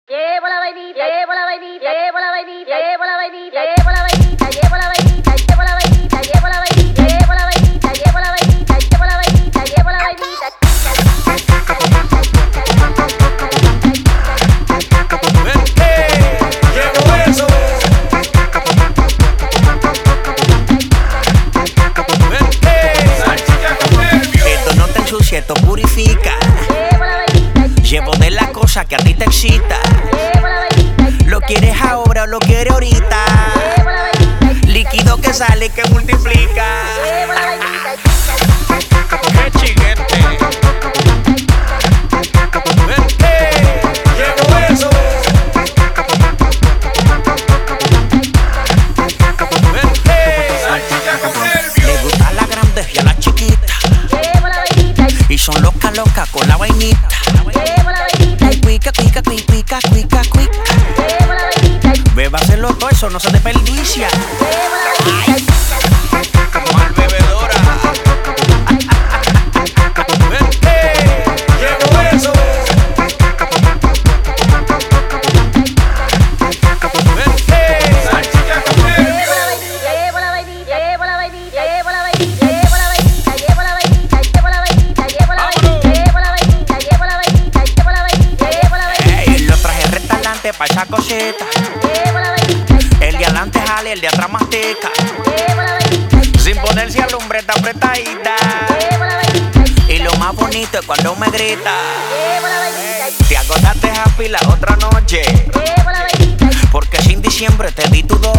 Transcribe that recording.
Llevo la vainita, llevo la vainita, llevo la vainita, llevo la vainita, llevo la vainita, llevo la vainita, llevo la vainita, llevo la vainita, llevo la vainita, llevo la vainita, llevo la vainita, llevo la vainita. Llevo eso. Salchicha con nervios. Esto no te ensucia, esto purifica. Llevo la vainita, Llevo de las cosas que a ti te excita. llevo la vainita, ¿Lo quieres ahora o lo quieres ahorita? llevo la vainita, Líquido que sale que multiplica. llevo la vainita. ¡Qué chiguete! Llevo eso. Salchicha con nervios. Le gusta la grande y a la chiquita. Llevo la vainita, Y son loca con la vainita. llevo la vainita, Cuica, cuica, cuica, cuica, cuica. llevo la vainita, Bébaselo todo, eso no se desperdicia. llevo la vainita. Mal bebedora. Llevo eso. Salchicha con nervios. Llevo la vainilla, llevo la vainilla, llevo la vainilla, llevo la vainilla, llevo la vainilla, llevo la vainilla, llevo la vainilla, llevo la vainilla, llevo la vainilla, llevo la vainilla, llevo la vainilla, Ey, lo traje restaurante pa' esa cosita. llevo la vainilla, El de adelante jale, el de atrás mastica. llevo la vainilla, Sin ponerse alumbre, está apretadita. llevo la vainilla, Y lo más bonito es cuando me grita. llevo la vainilla, Te agotaste happy la otra noche. llevo la vainilla, Porque sin diciembre te di tu